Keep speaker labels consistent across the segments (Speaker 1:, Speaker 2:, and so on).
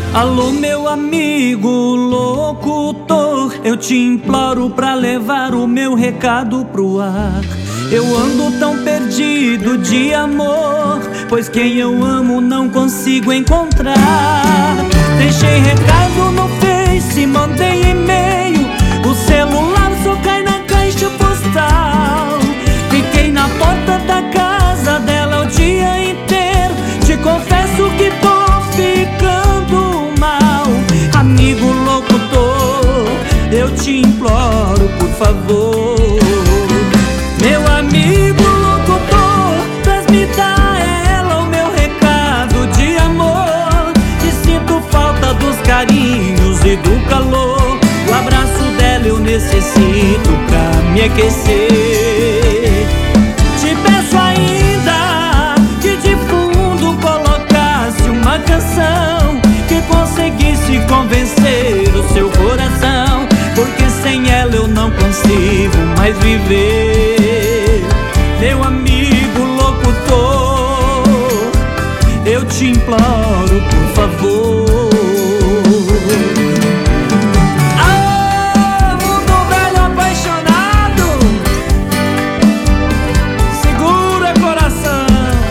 Speaker 1: Alô, meu amigo locutor, eu te imploro pra levar o meu recado pro ar. Eu ando tão perdido de amor, pois quem eu amo não consigo encontrar. Deixei recado no Face, mandei e-mail, o celular só cai na caixa postal. Fiquei na porta da casa dela o dia inteiro, te confesso que tô ficando mal. Amigo locutor, eu te imploro, por favor. Meu amigo locutor, transmita a ela o meu recado de amor, que sinto falta dos carinhos e do calor. O abraço dela eu necessito pra me aquecer. Te peço ainda que de fundo colocasse uma canção que conseguisse convencer o seu coração, porque sem ela eu não consigo mais viver. Meu amigo locutor, eu te imploro, por favor. Ah, mundo velho apaixonado, segura coração.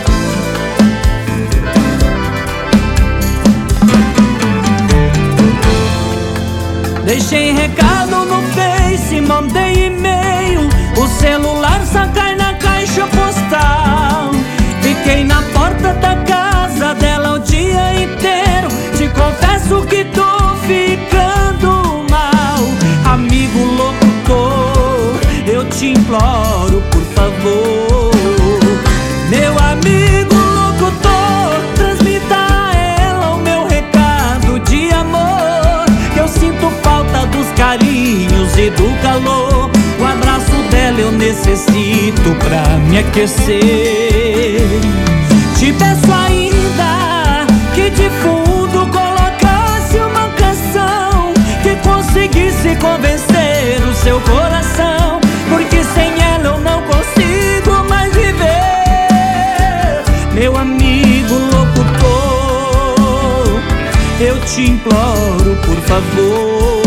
Speaker 1: Deixei recado no Face, mandei e-mail, o celular só cai na caixa postal. Fiquei na porta da casa dela o dia inteiro, te confesso que tô ficando mal. Amigo locutor, eu te imploro, por favor. Meu amigo locutor, transmita a ela o meu recado de amor, que eu sinto falta dos carinhos e do calor. O abraço dela eu necessito pra me aquecer. Te peço ainda que de fundo colocasse uma canção que conseguisse convencer o seu coração, porque sem ela eu não consigo mais viver. Meu amigo locutor, eu te imploro, por favor.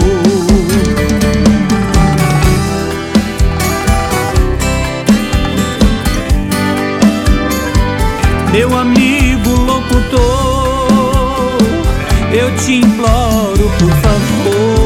Speaker 1: Meu amigo locutor, eu te imploro, por favor.